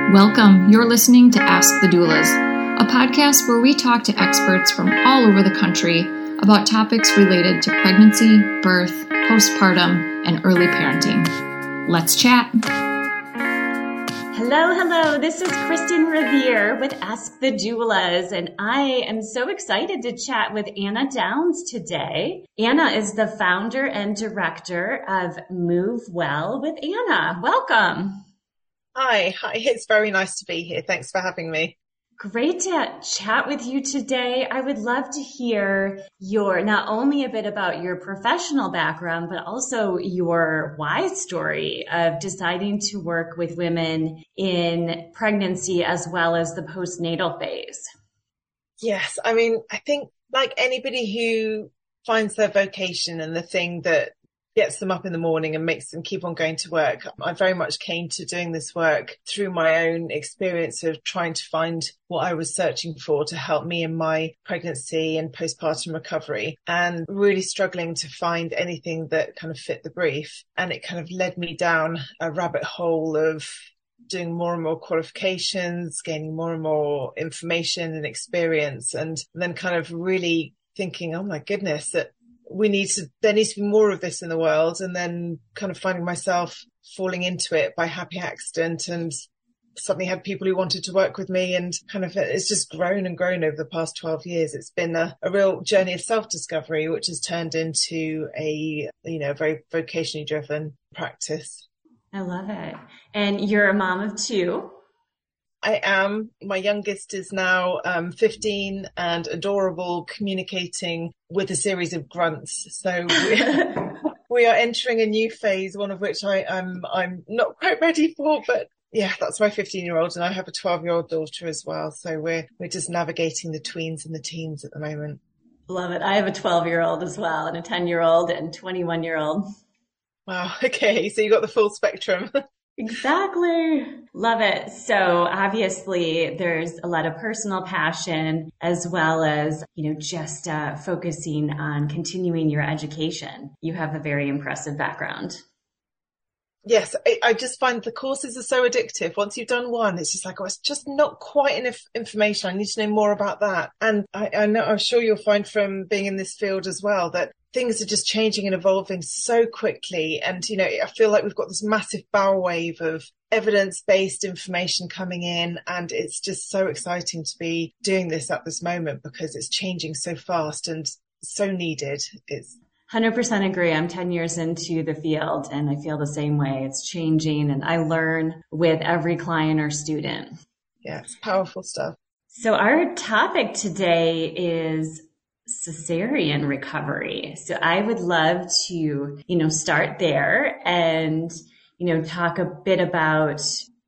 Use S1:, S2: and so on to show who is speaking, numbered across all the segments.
S1: Welcome. You're listening to Ask the Doulas, a podcast where we talk to experts from all over the country about topics related to pregnancy, birth, postpartum, and early parenting. Let's chat.
S2: Hello. This is Kristen Revere with Ask the Doulas, and I am so excited to chat with Anna Downs today. Anna is the founder and director of Move Well with Anna. Welcome.
S3: Hi. It's very nice to be here. Thanks for having me.
S2: Great to chat with you today. I would love to hear not only a bit about your professional background, but also your why story of deciding to work with women in pregnancy as well as the postnatal phase.
S3: Yes. I think like anybody who finds their vocation and the thing that gets them up in the morning and makes them keep on going to work, I very much came to doing this work through my own experience of trying to find what I was searching for to help me in my pregnancy and postpartum recovery, and really struggling to find anything that kind of fit the brief. And it kind of led me down a rabbit hole of doing more and more qualifications, gaining more and more information and experience, and then kind of really thinking, oh my goodness, that there needs to be more of this in the world, and then kind of finding myself falling into it by happy accident, and suddenly had people who wanted to work with me, and kind of it's just grown and grown over the past 12 years. It's been a real journey of self-discovery, which has turned into a very vocationally driven practice.
S2: I love it. And you're a mom of two.
S3: I am. My youngest is now 15 and adorable, communicating with a series of grunts. So we are entering a new phase, one of which I'm not quite ready for, but yeah, that's my 15-year-old, and I have a 12-year-old daughter as well. So we're just navigating the tweens and the teens at the moment.
S2: Love it. I have a 12-year-old as well, and a 10-year-old and 21-year-old.
S3: Wow. Okay. So you got the full spectrum.
S2: Exactly. Love it. So obviously there's a lot of personal passion as well as, just focusing on continuing your education. You have a very impressive background.
S3: Yes, I just find the courses are so addictive. Once you've done one, it's just like, it's just not quite enough information. I need to know more about that. And I'm sure you'll find from being in this field as well that things are just changing and evolving so quickly. And, I feel like we've got this massive bow wave of evidence-based information coming in. And it's just so exciting to be doing this at this moment because it's changing so fast and so needed. It's
S2: 100% agree. I'm 10 years into the field and I feel the same way. It's changing and I learn with every client or student.
S3: Yeah, it's powerful stuff.
S2: So our topic today is cesarean recovery. So I would love to, start there and, talk a bit about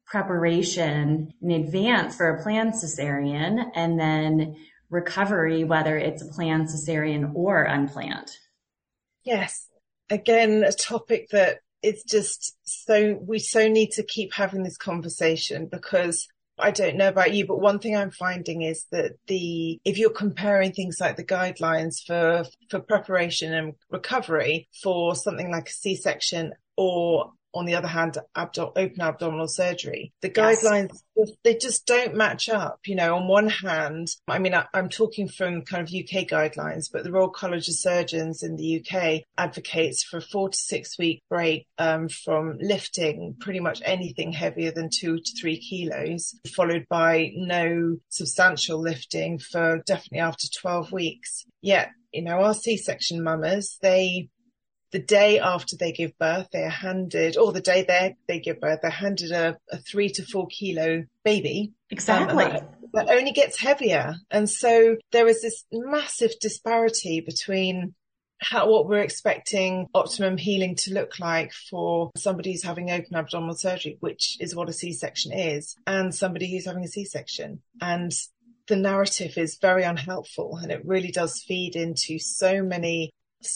S2: preparation in advance for a planned cesarean and then recovery, whether it's a planned cesarean or unplanned.
S3: Yes. Again, a topic that it's just we so need to keep having this conversation, because I don't know about you, but one thing I'm finding is that if you're comparing things like the guidelines for preparation and recovery for something like a C-section or, on the other hand, open abdominal surgery, the guidelines, they just don't match up. On one hand, I'm talking from kind of UK guidelines, but the Royal College of Surgeons in the UK advocates for a 4 to 6 week break from lifting pretty much anything heavier than 2 to 3 kilos, followed by no substantial lifting for definitely after 12 weeks. Yet, our C-section mamas, the day after they give birth, they are handed, or the day they give birth, they're handed a 3 to 4 kilo baby.
S2: Exactly.
S3: That only gets heavier. And so there is this massive disparity between what we're expecting optimum healing to look like for somebody who's having open abdominal surgery, which is what a C-section is, and somebody who's having a C-section. And the narrative is very unhelpful, and it really does feed into so many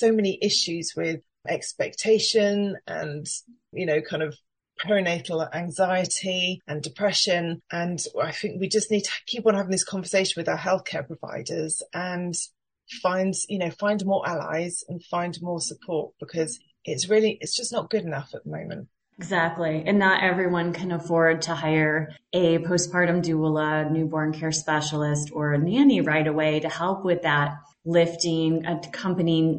S3: issues with expectation and, kind of perinatal anxiety and depression. And I think we just need to keep on having this conversation with our healthcare providers and find more allies and find more support, because it's just not good enough at the moment.
S2: Exactly. And not everyone can afford to hire a postpartum doula, newborn care specialist, or a nanny right away to help with that lifting, accompanying,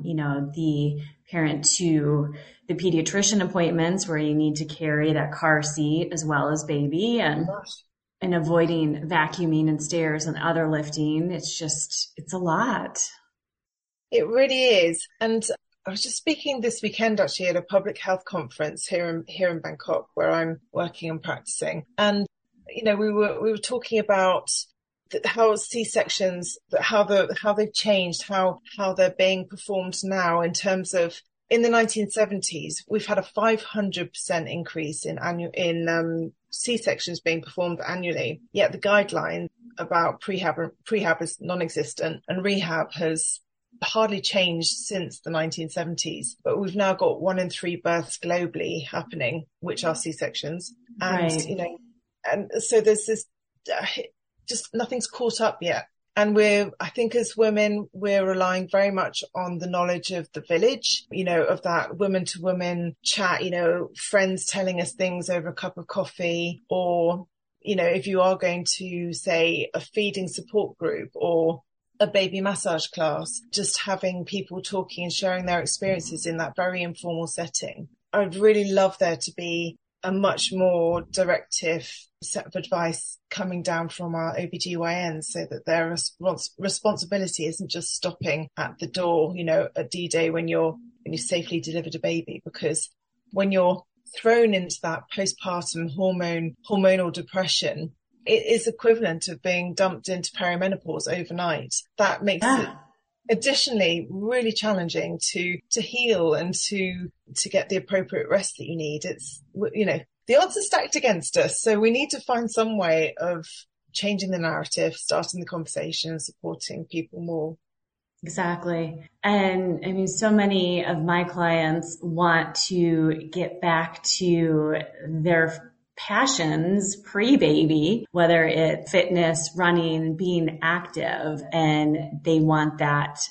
S2: the parent to the pediatrician appointments where you need to carry that car seat as well as baby, and avoiding vacuuming and stairs and other lifting. It's a lot.
S3: It really is. And I was just speaking this weekend actually at a public health conference here in Bangkok, where I'm working and practicing. And, we were talking about how C-sections, how they've changed, how they're being performed now in terms of, in the 1970s, we've had a 500% increase in C-sections being performed annually. Yet the guideline about prehab is non-existent, and rehab has hardly changed since the 1970s. But we've now got 1 in 3 births globally happening, which are C-sections. And,
S2: right.
S3: And so there's this, just nothing's caught up yet. And I think as women, we're relying very much on the knowledge of the village, of that woman to woman chat, friends telling us things over a cup of coffee, or, if you are going to, say, a feeding support group or a baby massage class, just having people talking and sharing their experiences in that very informal setting. I'd really love there to be a much more directive set of advice coming down from our OBGYNs, so that their responsibility isn't just stopping at the door, at D-Day when you safely delivered a baby. Because when you're thrown into that postpartum hormonal depression, it is equivalent of being dumped into perimenopause overnight. That makes it additionally really challenging to heal and to get the appropriate rest that you need. It's, the odds are stacked against us. So we need to find some way of changing the narrative, starting the conversation, and supporting people more.
S2: Exactly. And I mean, so many of my clients want to get back to their passions pre-baby, whether it's fitness, running, being active, and they want that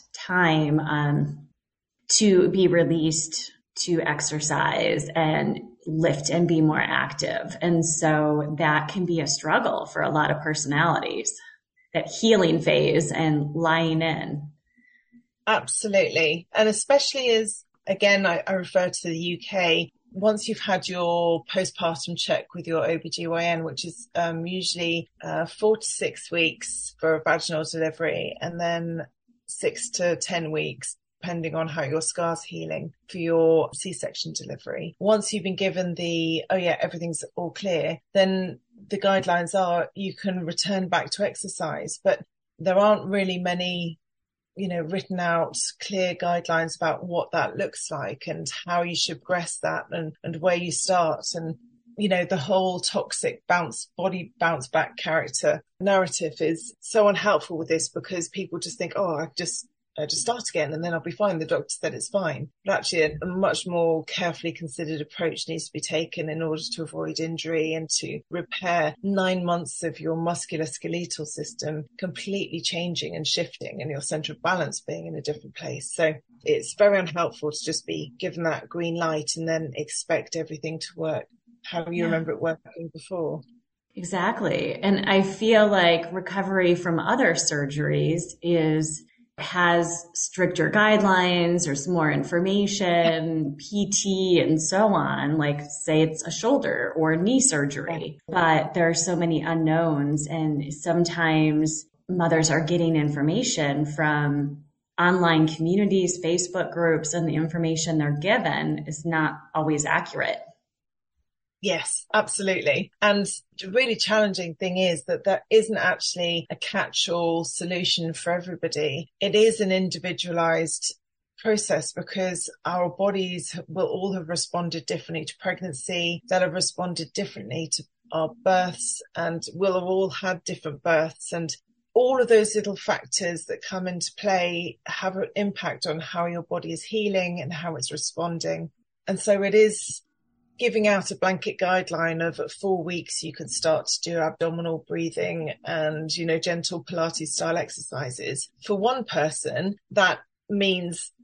S2: time to be released to exercise and lift and be more active. And so that can be a struggle for a lot of personalities, that healing phase and lying in.
S3: Absolutely. And especially as, again, I refer to the UK, once you've had your postpartum check with your OBGYN, which is usually 4 to 6 weeks for a vaginal delivery, and then 6 to 10 weeks, depending on how your scar's healing, for your C-section delivery. Once you've been given everything's all clear, then the guidelines are you can return back to exercise. But there aren't really many written out clear guidelines about what that looks like and how you should progress that and where you start. And, the whole toxic body bounce back character narrative is so unhelpful with this, because people just think, I just start again and then I'll be fine. The doctor said it's fine. But actually a much more carefully considered approach needs to be taken in order to avoid injury and to repair 9 months of your musculoskeletal system completely changing and shifting, and your center of balance being in a different place. So it's very unhelpful to just be given that green light and then expect everything to work how you remember it working before.
S2: Exactly. And I feel like recovery from other surgeries has stricter guidelines, there's more information, PT and so on, like say it's a shoulder or knee surgery, but there are so many unknowns, and sometimes mothers are getting information from online communities, Facebook groups, and the information they're given is not always accurate.
S3: Yes, absolutely. And the really challenging thing is that there isn't actually a catch-all solution for everybody. It is an individualized process, because our bodies will all have responded differently to pregnancy. They'll have responded differently to our births, and we'll have all had different births. And all of those little factors that come into play have an impact on how your body is healing and how it's responding. And so it is giving out a blanket guideline of at 4 weeks, you can start to do abdominal breathing and, gentle Pilates style exercises. For one person, that means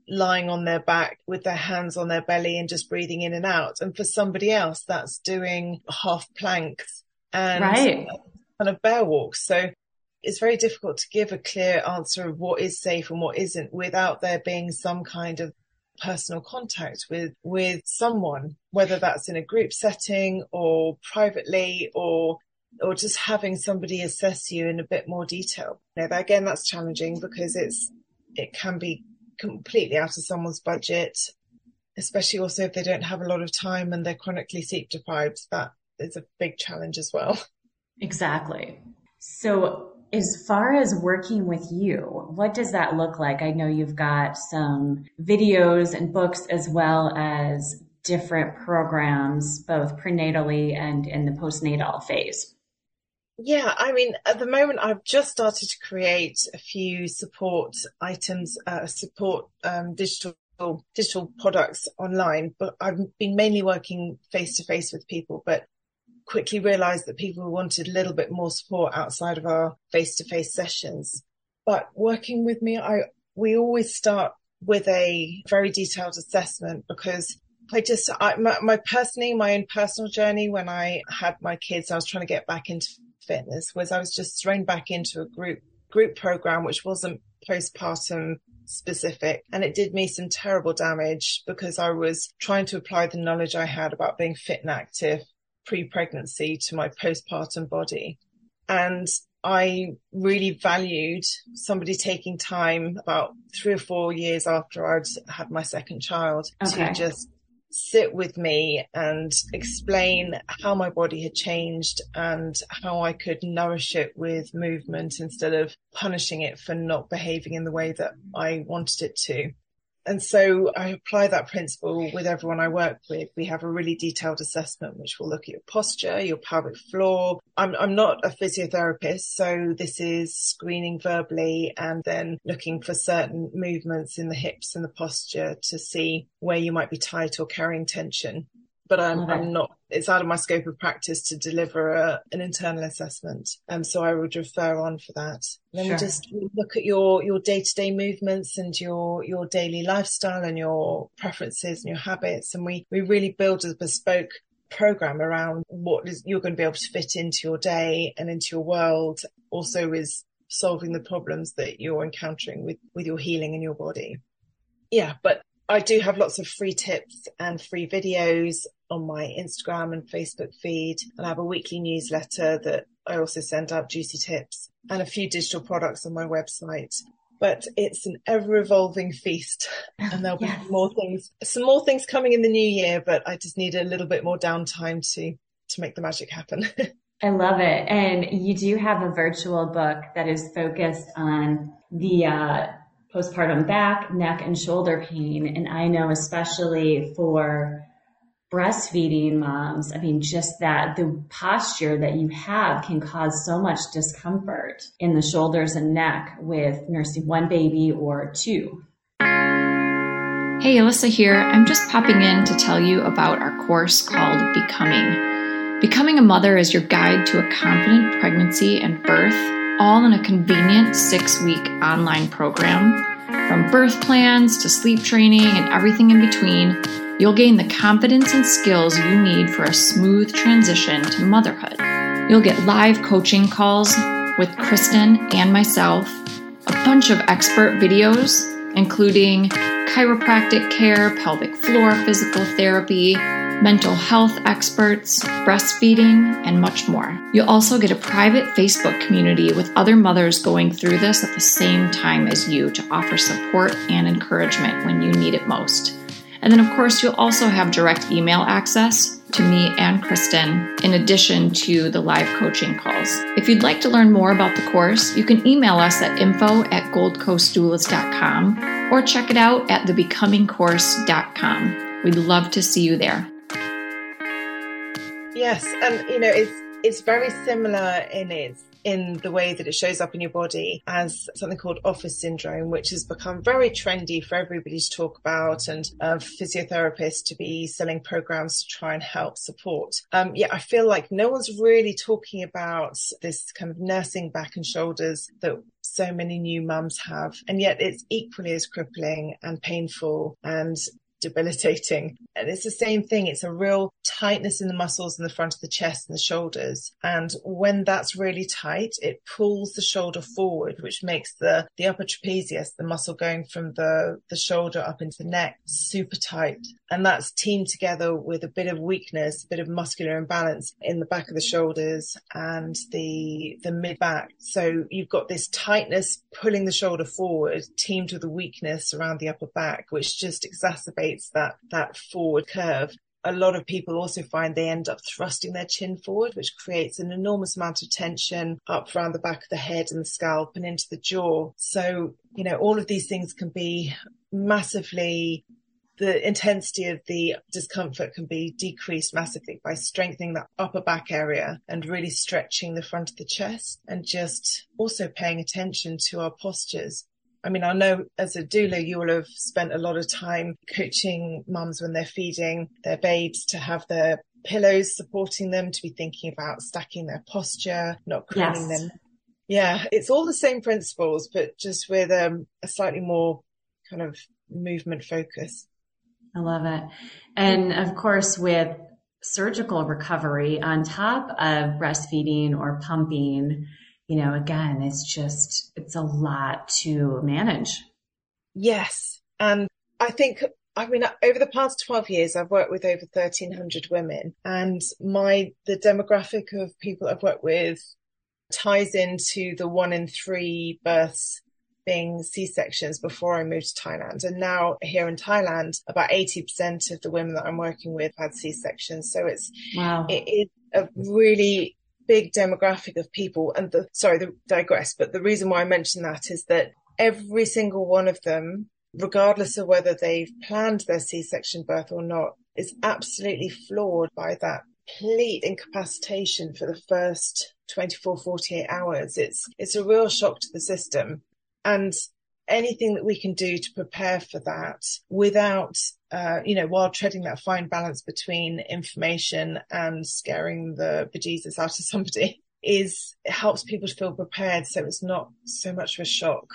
S3: lying on their back with their hands on their belly and just breathing in and out. And for somebody else, that's doing half planks and
S2: right.
S3: kind of bear walks. So it's very difficult to give a clear answer of what is safe and what isn't without there being some kind of personal contact with someone, whether that's in a group setting or privately or just having somebody assess you in a bit more detail. Again, that's challenging because it can be completely out of someone's budget, especially also if they don't have a lot of time and they're chronically sleep deprived. That is a big challenge as well.
S2: Exactly. So as far as working with you, what does that look like? I know you've got some videos and books as well as different programs, both prenatally and in the postnatal phase.
S3: Yeah, I mean, at the moment, I've just started to create a few support items, digital products online, but I've been mainly working face to face with people, but quickly realized that people wanted a little bit more support outside of our face to face sessions. But working with me, we always start with a very detailed assessment because my own personal journey when I had my kids, I was trying to get back into fitness, was I was just thrown back into a group program which wasn't postpartum specific, and it did me some terrible damage because I was trying to apply the knowledge I had about being fit and active pre-pregnancy to my postpartum body. And I really valued somebody taking time about 3 or 4 years after I'd had my second child to just sit with me and explain how my body had changed and how I could nourish it with movement instead of punishing it for not behaving in the way that I wanted it to. And so I apply that principle with everyone I work with. We have a really detailed assessment, which will look at your posture, your pelvic floor. I'm not a physiotherapist, so this is screening verbally and then looking for certain movements in the hips and the posture to see where you might be tight or carrying tension. But I'm not, it's out of my scope of practice to deliver an internal assessment. So I would refer on for that. Then we look at your day-to-day movements and your daily lifestyle and your preferences and your habits. And we really build a bespoke program around what you're going to be able to fit into your day and into your world. Also is solving the problems that you're encountering with your healing in your body. Yeah, but I do have lots of free tips and free videos on my Instagram and Facebook feed. And I have a weekly newsletter that I also send out juicy tips and a few digital products on my website. But it's an ever-evolving feast and there'll be some more things coming in the new year, but I just need a little bit more downtime to make the magic happen.
S2: I love it. And you do have a virtual book that is focused on the postpartum back, neck, and shoulder pain. And I know especially for breastfeeding moms, I mean, just that the posture that you have can cause so much discomfort in the shoulders and neck with nursing one baby or two.
S1: Hey, Alyssa here. I'm just popping in to tell you about our course called Becoming. Becoming a Mother is your guide to a confident pregnancy and birth, all in a convenient 6-week online program. From birth plans to sleep training and everything in between, you'll gain the confidence and skills you need for a smooth transition to motherhood. You'll get live coaching calls with Kristen and myself, a bunch of expert videos, including chiropractic care, pelvic floor physical therapy, mental health experts, breastfeeding, and much more. You'll also get a private Facebook community with other mothers going through this at the same time as you to offer support and encouragement when you need it most. And then, of course, you'll also have direct email access to me and Kristen, in addition to the live coaching calls. If you'd like to learn more about the course, you can email us at info@goldcoastdoulas.com or check it out at thebecomingcourse.com. We'd love to see you there.
S3: Yes, and It's very similar in the way that it shows up in your body as something called office syndrome, which has become very trendy for everybody to talk about, and physiotherapists to be selling programs to try and help support. I feel like no one's really talking about this kind of nursing back and shoulders that so many new mums have, and yet it's equally as crippling and painful and debilitating. And it's the same thing. It's a real tightness in the muscles in the front of the chest and the shoulders. And when that's really tight, it pulls the shoulder forward, which makes the upper trapezius, the muscle going from the shoulder up into the neck, super tight. And that's teamed together with a bit of weakness, a bit of muscular imbalance in the back of the shoulders and the mid back. So you've got this tightness pulling the shoulder forward, teamed with a weakness around the upper back, which just exacerbates that forward curve. A lot of people also find they end up thrusting their chin forward, which creates an enormous amount of tension up around the back of the head and the scalp and into the jaw. So, all of these things can be massively, the intensity of the discomfort can be decreased massively by strengthening that upper back area and really stretching the front of the chest, and just also paying attention to our postures. I mean, I know as a doula, you will have spent a lot of time coaching mums when they're feeding their babes to have their pillows supporting them, to be thinking about stacking their posture, not craning them. Yeah, it's all the same principles, but just with a slightly more kind of movement focus.
S2: I love it. And of course, with surgical recovery on top of breastfeeding or pumping, again, it's a lot to manage.
S3: Yes. And over the past 12 years, I've worked with over 1,300 women, and the demographic of people I've worked with ties into the 1 in 3 births being C-sections before I moved to Thailand. And now here in Thailand, about 80% of the women that I'm working with had C-sections. So it is a really big demographic of people. And but the reason why I mention that is that every single one of them, regardless of whether they've planned their C-section birth or not, is absolutely floored by that complete incapacitation for the first 24, 48 hours. It's a real shock to the system. And anything that we can do to prepare for that without, while treading that fine balance between information and scaring the bejesus out of somebody, it helps people to feel prepared, so it's not so much of a shock.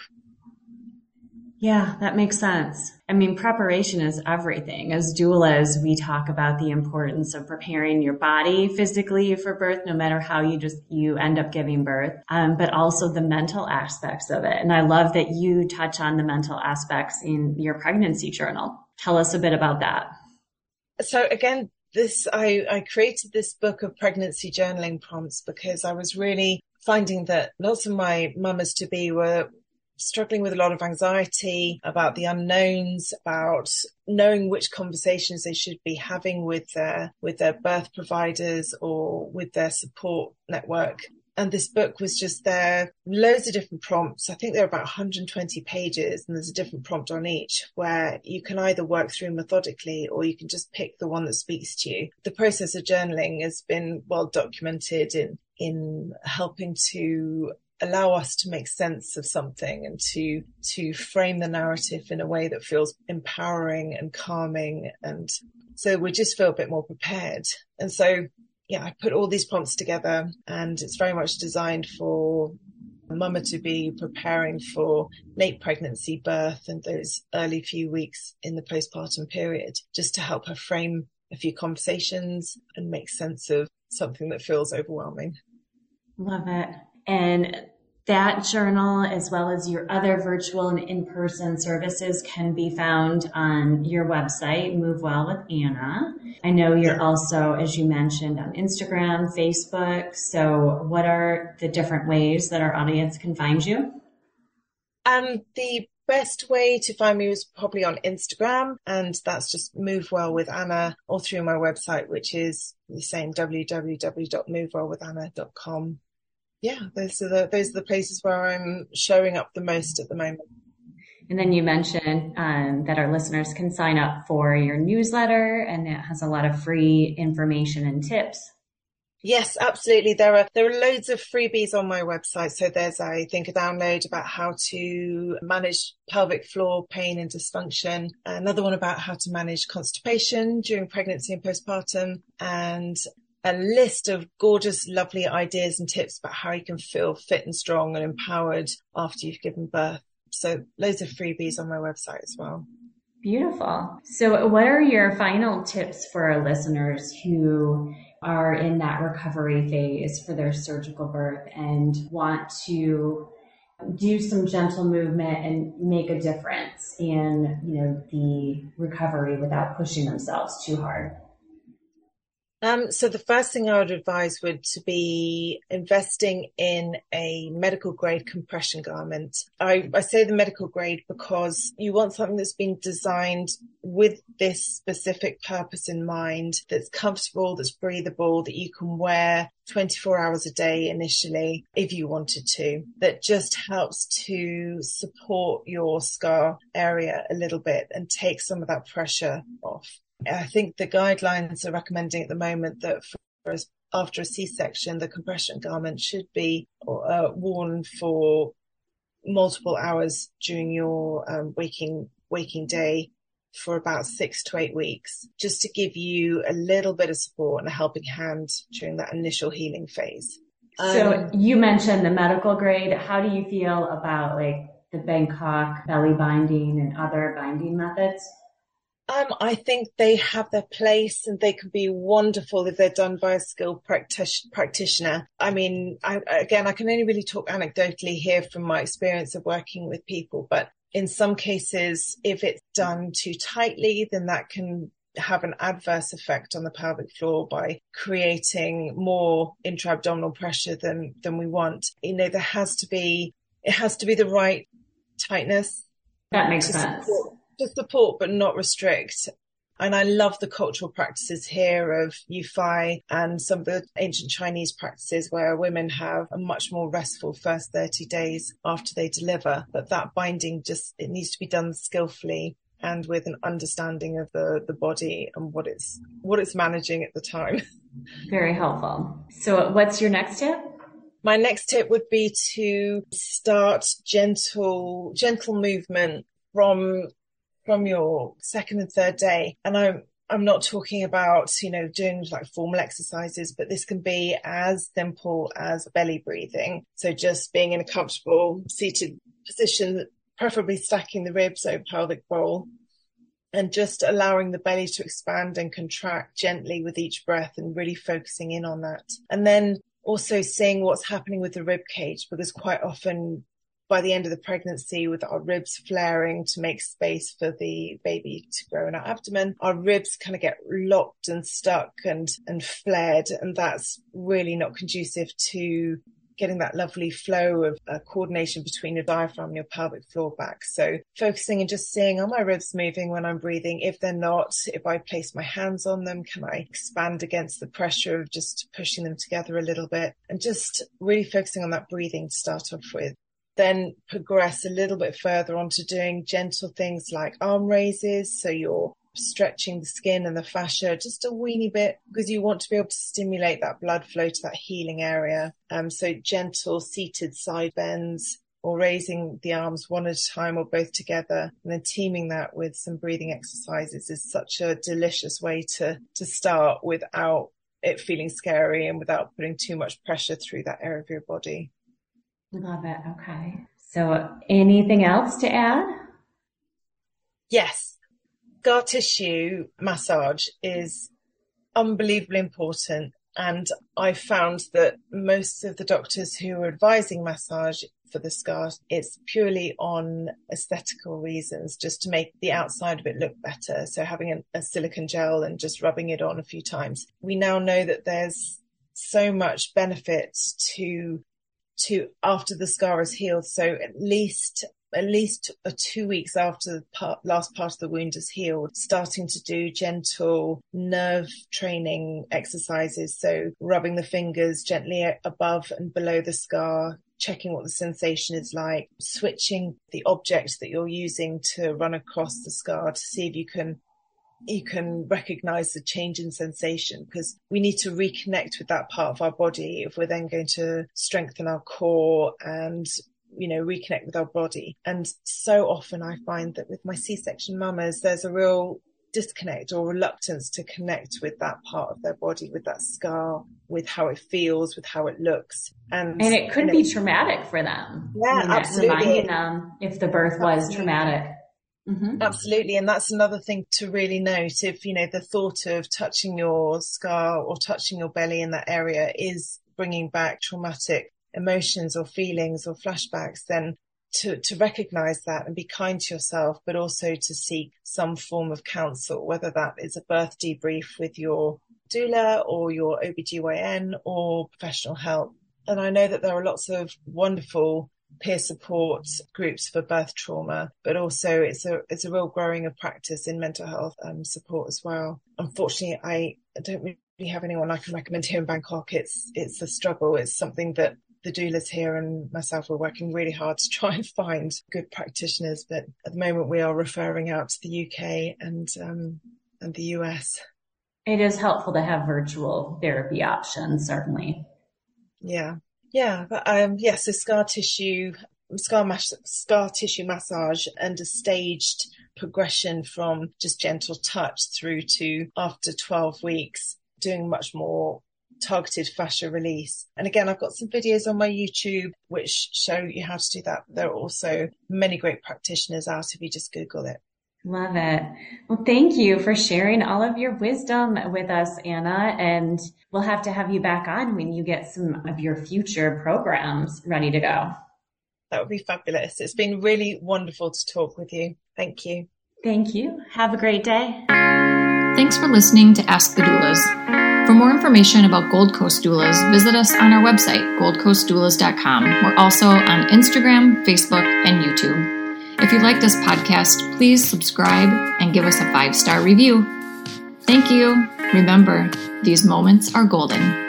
S2: Yeah, that makes sense. I mean, preparation is everything. As doulas, we talk about the importance of preparing your body physically for birth, no matter how you end up giving birth, but also the mental aspects of it. And I love that you touch on the mental aspects in your pregnancy journal. Tell us a bit about that.
S3: So again, I created this book of pregnancy journaling prompts because I was really finding that lots of my mamas-to-be were struggling with a lot of anxiety about the unknowns, about knowing which conversations they should be having with their birth providers or with their support network. And this book was just there, loads of different prompts. I think there are about 120 pages, and there's a different prompt on each, where you can either work through methodically or you can just pick the one that speaks to you. The process of journaling has been well documented in helping to allow us to make sense of something and to frame the narrative in a way that feels empowering and calming. And so we just feel a bit more prepared. And so, I put all these prompts together, and it's very much designed for a mama to be preparing for late pregnancy, birth, and those early few weeks in the postpartum period, just to help her frame a few conversations and make sense of something that feels overwhelming.
S2: Love it. And that journal, as well as your other virtual and in-person services, can be found on your website, Move Well with Anna. I know you're also, as you mentioned, on Instagram, Facebook. So what are the different ways that our audience can find you?
S3: The best way to find me is probably on Instagram, and that's just Move Well with Anna, or through my website, which is the same, www.movewellwithanna.com. Yeah, those are the places where I'm showing up the most at the moment.
S2: And then you mentioned that our listeners can sign up for your newsletter, and it has a lot of free information and tips.
S3: Yes, absolutely. There are loads of freebies on my website. So there's, I think, a download about how to manage pelvic floor pain and dysfunction, another one about how to manage constipation during pregnancy and postpartum, and a list of gorgeous, lovely ideas and tips about how you can feel fit and strong and empowered after you've given birth. So loads of freebies on my website as well.
S2: Beautiful. So what are your final tips for our listeners who are in that recovery phase for their surgical birth and want to do some gentle movement and make a difference in, the recovery without pushing themselves too hard?
S3: So the first thing I would advise would to be investing in a medical grade compression garment. I say the medical grade because you want something that's been designed with this specific purpose in mind, that's comfortable, that's breathable, that you can wear 24 hours a day initially, if you wanted to, that just helps to support your scar area a little bit and take some of that pressure off. I think the guidelines are recommending at the moment that after a C-section, the compression garment should be worn for multiple hours during your waking day for about 6 to 8 weeks, just to give you a little bit of support and a helping hand during that initial healing phase.
S2: So you mentioned the medical grade. How do you feel about the Bangkok belly binding and other binding methods?
S3: I think they have their place and they can be wonderful if they're done by a skilled practitioner. I mean, I can only really talk anecdotally here from my experience of working with people, but in some cases, if it's done too tightly, then that can have an adverse effect on the pelvic floor by creating more intra-abdominal pressure than we want. It has to be the right tightness.
S2: That makes sense.
S3: To support but not restrict. And I love the cultural practices here of Yufei and some of the ancient Chinese practices where women have a much more restful first 30 days after they deliver. But that binding it needs to be done skillfully and with an understanding of the body and what it's managing at the time.
S2: Very helpful. So what's your next tip?
S3: My next tip would be to start gentle movement from your second and third day. And I'm not talking about, doing formal exercises, but this can be as simple as belly breathing. So just being in a comfortable seated position, preferably stacking the ribs over pelvic bowl, and just allowing the belly to expand and contract gently with each breath and really focusing in on that. And then also seeing what's happening with the rib cage, because quite often by the end of the pregnancy, with our ribs flaring to make space for the baby to grow in our abdomen, our ribs kind of get locked and stuck and flared. And that's really not conducive to getting that lovely flow of coordination between your diaphragm and your pelvic floor back. So focusing and just seeing, are my ribs moving when I'm breathing? If they're not, if I place my hands on them, can I expand against the pressure of just pushing them together a little bit? And just really focusing on that breathing to start off with. Then progress a little bit further onto doing gentle things like arm raises. So you're stretching the skin and the fascia just a weeny bit because you want to be able to stimulate that blood flow to that healing area. So gentle seated side bends or raising the arms one at a time or both together, and then teaming that with some breathing exercises is such a delicious way to start without it feeling scary and without putting too much pressure through that area of your body.
S2: Love it. Okay. So anything else to add?
S3: Yes. Scar tissue massage is unbelievably important. And I found that most of the doctors who are advising massage for the scar, it's purely on aesthetical reasons, just to make the outside of it look better. So having a silicone gel and just rubbing it on a few times. We now know that there's so much benefit to after the scar is healed. So at least 2 weeks after the last part of the wound is healed, starting to do gentle nerve training exercises. So rubbing the fingers gently above and below the scar, checking what the sensation is like, switching the object that you're using to run across the scar to see if you can you can recognize the change in sensation, because we need to reconnect with that part of our body if we're then going to strengthen our core and, reconnect with our body. And so often I find that with my C-section mamas, there's a real disconnect or reluctance to connect with that part of their body, with that scar, with how it feels, with how it looks. And
S2: it could be traumatic for them.
S3: Yeah, absolutely.
S2: Reminding them if the birth was traumatic. Mm-hmm.
S3: Absolutely. And that's another thing to really note. If, the thought of touching your scar or touching your belly in that area is bringing back traumatic emotions or feelings or flashbacks, then to recognize that and be kind to yourself, but also to seek some form of counsel, whether that is a birth debrief with your doula or your OBGYN or professional help. And I know that there are lots of wonderful peer support groups for birth trauma, but also it's a real growing of practice in mental health support as well. Unfortunately, I don't really have anyone I can recommend here in Bangkok. It's a struggle. It's something that the doulas here and myself are working really hard to try and find good practitioners, but at the moment we are referring out to the UK and the US.
S2: It is helpful to have virtual therapy options, certainly.
S3: Yeah, but so scar tissue massage and a staged progression from just gentle touch through to, after 12 weeks, doing much more targeted fascia release. And again, I've got some videos on my YouTube which show you how to do that. There are also many great practitioners out if you just Google it.
S2: Love it. Well, thank you for sharing all of your wisdom with us, Anna. And we'll have to have you back on when you get some of your future programs ready to go.
S3: That would be fabulous. It's been really wonderful to talk with you. Thank you.
S2: Thank you. Have a great day.
S1: Thanks for listening to Ask the Doulas. For more information about Gold Coast Doulas, visit us on our website, goldcoastdoulas.com. We're also on Instagram, Facebook, and YouTube. If you like this podcast, please subscribe and give us a 5-star review. Thank you. Remember, these moments are golden.